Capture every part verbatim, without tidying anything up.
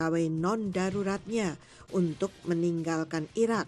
pegawai non-daruratnya untuk meninggalkan Irak.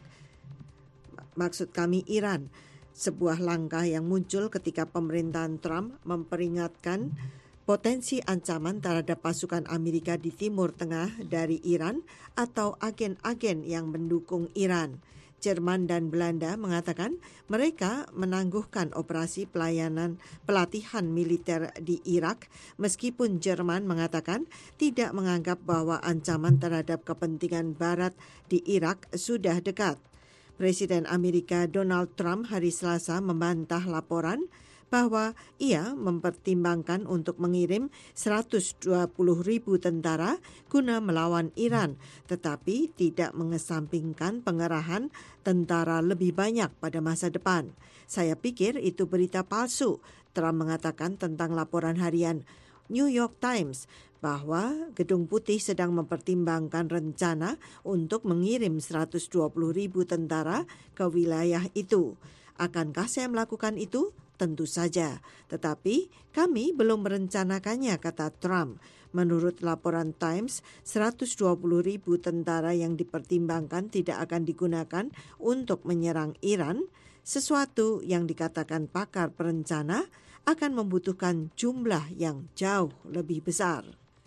Maksud kami Iran. Sebuah langkah yang muncul ketika pemerintahan Trump memperingatkan potensi ancaman terhadap pasukan Amerika di Timur Tengah dari Iran atau agen-agen yang mendukung Iran. Jerman dan Belanda mengatakan mereka menangguhkan operasi pelayanan pelatihan militer di Irak, meskipun Jerman mengatakan tidak menganggap bahwa ancaman terhadap kepentingan Barat di Irak sudah dekat. Presiden Amerika Donald Trump hari Selasa membantah laporan bahwa ia mempertimbangkan untuk mengirim seratus dua puluh ribu tentara guna melawan Iran, tetapi tidak mengesampingkan pengerahan tentara lebih banyak pada masa depan. Saya pikir itu berita palsu, Trump mengatakan tentang laporan harian New York Times bahwa Gedung Putih sedang mempertimbangkan rencana untuk mengirim seratus dua puluh ribu tentara ke wilayah itu. Akankah saya melakukan itu? Tentu saja, tetapi kami belum merencanakannya, kata Trump. Menurut laporan Times, seratus dua puluh ribu tentara yang dipertimbangkan tidak akan digunakan untuk menyerang Iran, sesuatu yang dikatakan pakar perencana akan membutuhkan jumlah yang jauh lebih besar.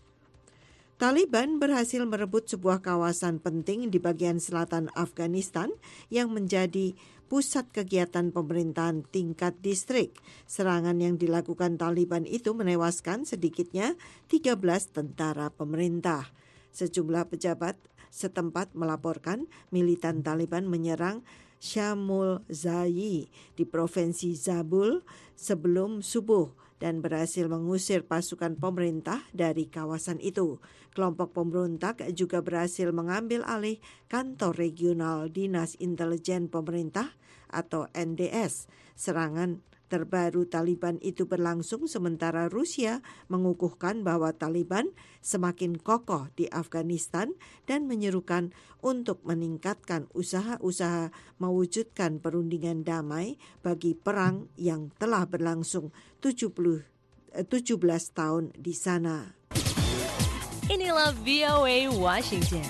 Taliban berhasil merebut sebuah kawasan penting di bagian selatan Afghanistan yang menjadi pusat kegiatan pemerintahan tingkat distrik. Serangan yang dilakukan Taliban itu menewaskan sedikitnya tiga belas tentara pemerintah. Sejumlah pejabat setempat melaporkan militan Taliban menyerang Shamul Zayi di provinsi Zabul sebelum subuh dan berhasil mengusir pasukan pemerintah dari kawasan itu. Kelompok pemberontak juga berhasil mengambil alih kantor regional Dinas Intelijen Pemerintah atau N D S. Serangan terbaru Taliban itu berlangsung sementara Rusia mengukuhkan bahwa Taliban semakin kokoh di Afghanistan dan menyerukan untuk meningkatkan usaha-usaha mewujudkan perundingan damai bagi perang yang telah berlangsung tujuh belas tahun di sana. Inilah V O A Washington.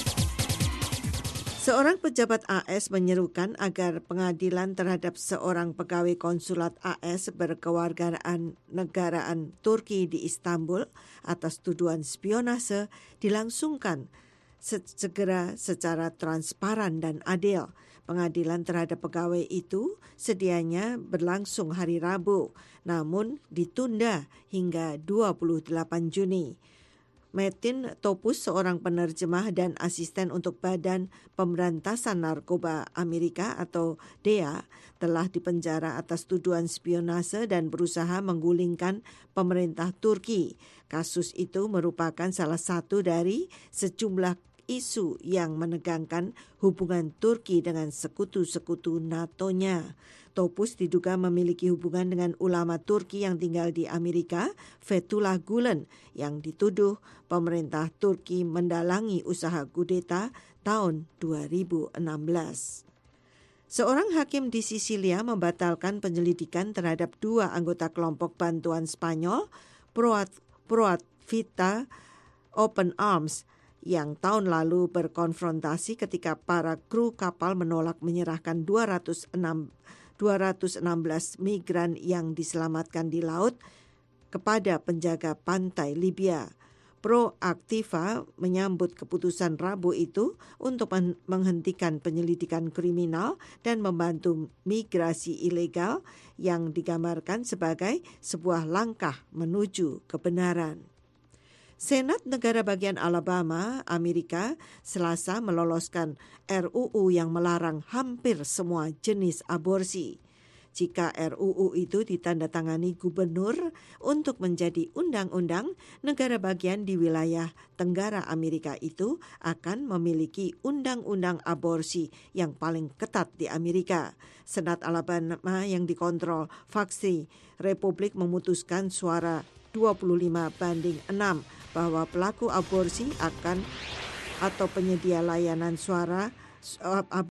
Seorang pejabat A S menyerukan agar pengadilan terhadap seorang pegawai konsulat A S berkewargaan negaraan Turki di Istanbul atas tuduhan spionase dilangsungkan segera secara transparan dan adil. Pengadilan terhadap pegawai itu sedianya berlangsung hari Rabu, namun ditunda hingga dua puluh delapan Juni. Metin Topus, seorang penerjemah dan asisten untuk Badan Pemberantasan Narkoba Amerika atau D E A, telah dipenjara atas tuduhan spionase dan berusaha menggulingkan pemerintah Turki. Kasus itu merupakan salah satu dari sejumlah isu yang menegangkan hubungan Turki dengan sekutu-sekutu NATO-nya. Topus diduga memiliki hubungan dengan ulama Turki yang tinggal di Amerika, Fethullah Gulen, yang dituduh pemerintah Turki mendalangi usaha kudeta tahun dua ribu enam belas. Seorang hakim di Sisilia membatalkan penyelidikan terhadap dua anggota kelompok bantuan Spanyol, Proat, Proat Vita Open Arms, yang tahun lalu berkonfrontasi ketika para kru kapal menolak menyerahkan dua ratus enam belas migran yang diselamatkan di laut kepada penjaga pantai Libya. Proaktiva menyambut keputusan Rabu itu untuk menghentikan penyelidikan kriminal dan membantu migrasi ilegal yang digambarkan sebagai sebuah langkah menuju kebenaran. Senat Negara Bagian Alabama, Amerika, Selasa meloloskan R U U yang melarang hampir semua jenis aborsi. Jika R U U itu ditandatangani gubernur untuk menjadi undang-undang, negara bagian di wilayah Tenggara Amerika itu akan memiliki undang-undang aborsi yang paling ketat di Amerika. Senat Alabama yang dikontrol faksi Republik memutuskan suara dua puluh lima banding enam bahwa pelaku aborsi akan atau penyedia layanan suara